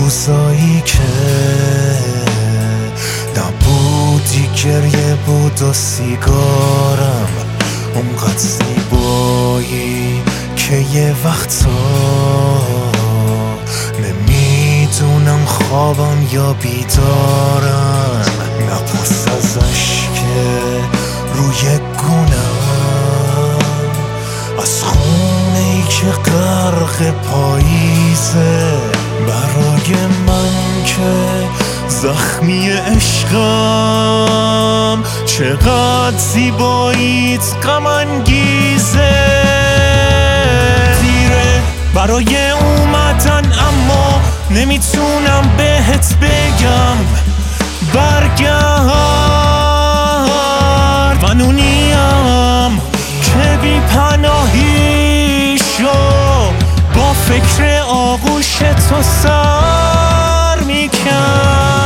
روزایی که نبودی، گریه بود و سیگارم اونقدر زیبایی که یه وقتا نمیدونم خوابم یا بیدارم. نپرس ازش که روی گونم از خونه‌ای که غرق پاییزه، برای من که زخمی عشقم چقدر زیباییت غم انگیزه. دیره برای اومدن اما نمیتونم بهت بگم برگرد. من اونیم که بی پناهی شو با فکر آغوش تو سر میکرد.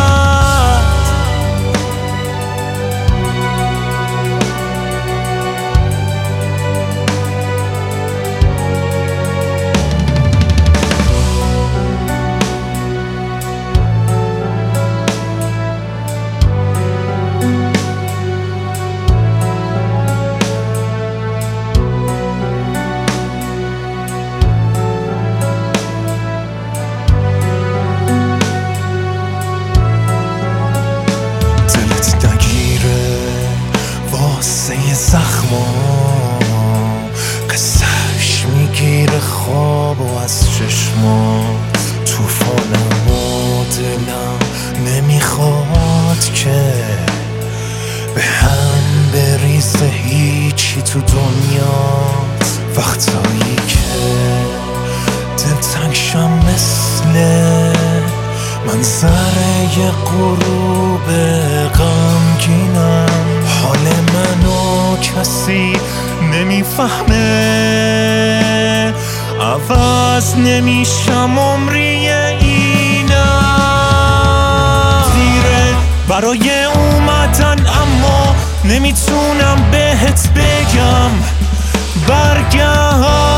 زخمام قصهش میگیره خواب و از چشمات، توفانم و دلم نمیخواد که به هم بریزه هیچی تو دنیات. وقتایی که دلتنگ شم مثل منظره غروب غمگینم، حال منو کسی نمیفهمه، عوض نمیشم عمری اینم. دیره برای اومدن اما نمیتونم بهت بگم برگرد.